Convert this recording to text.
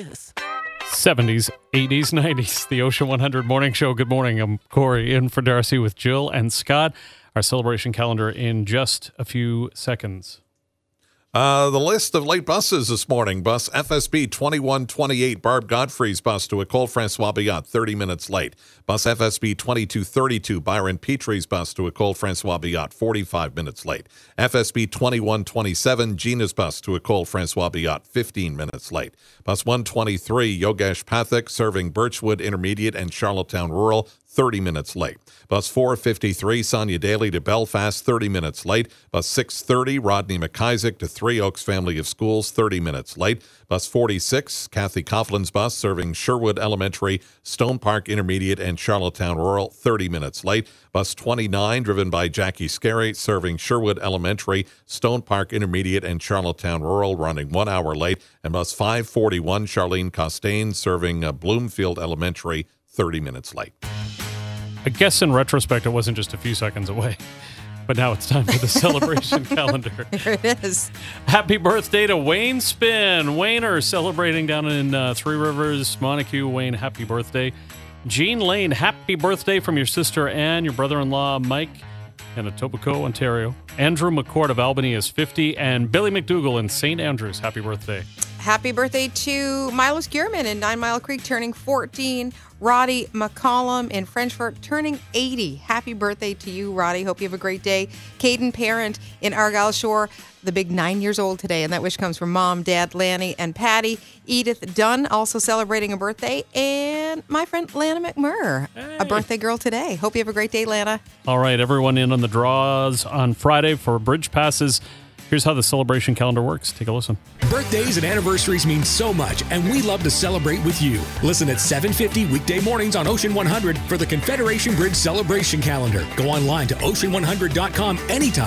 this. 70s, 80s, 90s, the Ocean 100 Morning Show. Good morning. I'm Corey in for Darcy with Jill and Scott. Our celebration calendar in just a few seconds. The list of late buses this morning. Bus FSB 2128, Barb Godfrey's bus to École François Biot, 30 minutes late. Bus FSB 2232, Byron Petrie's bus to École François Biot, 45 minutes late. FSB 2127, Gina's bus to École François Biot, 15 minutes late. Bus 123, Yogesh Pathak, serving Birchwood Intermediate and Charlottetown Rural, 30 minutes late. Bus 453, Sonia Daly to Belfast, 30 minutes late. Bus 630, Rodney McIsaac to Three Oaks Family of Schools, 30 minutes late. Bus 46, Kathy Coughlin's bus, serving Sherwood Elementary, Stone Park Intermediate, and Charlottetown Rural, 30 minutes late. Bus 29, driven by Jackie Scarry, serving Sherwood Elementary, Stone Park Intermediate, and Charlottetown Rural, running 1 hour late. And bus 541, Charlene Costain, serving Bloomfield Elementary, 30 minutes late. I guess in retrospect, it wasn't just a few seconds away. But now it's time for the celebration calendar. Here it is. Happy birthday to Wayne Spin. Wayner celebrating down in Three Rivers, Montague. Wayne, happy birthday. Jean Lane, happy birthday from your sister Anne, your brother-in-law Mike, in Etobicoke, Ontario. Andrew McCord of Albany is 50, and Billy McDougall in St. Andrews, happy birthday. Happy birthday to Milos Gearman in 9 Mile Creek, turning 14. Roddy McCollum in Frenchfort, turning 80. Happy birthday to you, Roddy. Hope you have a great day. Caden Parent in Argyle Shore, the big 9 years old today. And that wish comes from Mom, Dad, Lanny, and Patty. Edith Dunn also celebrating a birthday. And my friend Lana McMurr, a birthday girl today. Hope you have a great day, Lana. All right, everyone in on the draws on Friday for bridge passes. Here's how the celebration calendar works. Take a listen. Birthdays and anniversaries mean so much, and we love to celebrate with you. Listen at 7:50 weekday mornings on Ocean 100 for the Confederation Bridge Celebration Calendar. Go online to ocean100.com anytime